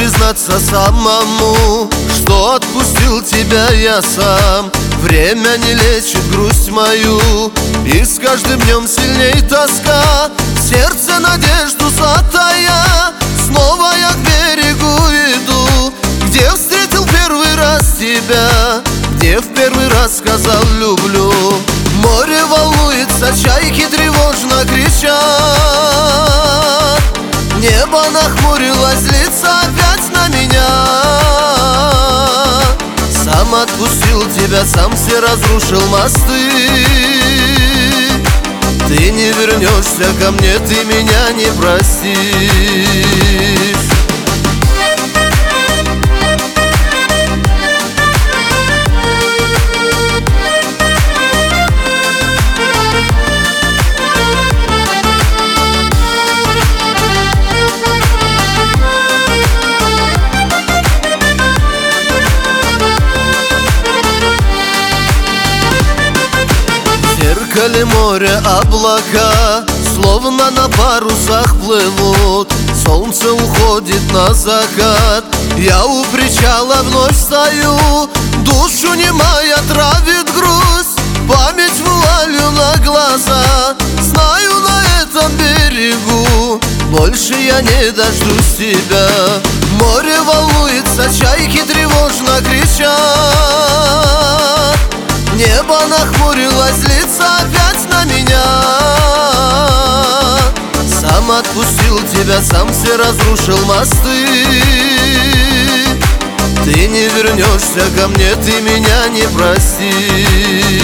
признаться самому, что отпустил тебя я сам. Время не лечит грусть мою, и с каждым днем сильней тоска. В сердце надежду затая, снова я к берегу иду, где встретил первый раз тебя, где в первый раз сказал люблю. Море волнуется, чайки тревожно кричат, небо нахмурилось, злится опять на меня. Сам отпустил тебя, сам все разрушил мосты. Ты не вернешься ко мне, ты меня не простишь. В зеркале моря облака словно на парусах плывут. Солнце уходит на закат, я у причала вновь стою. Душу немая травит грусть, память вуалью на глаза. Знаю, на этом берегу больше я не дождусь тебя. Море волнуется, чайки тревожно кричат, небо нахмурилось, злится опять на меня. Сам отпустил тебя, сам все разрушил мосты. Ты не вернешься ко мне, ты меня не простишь.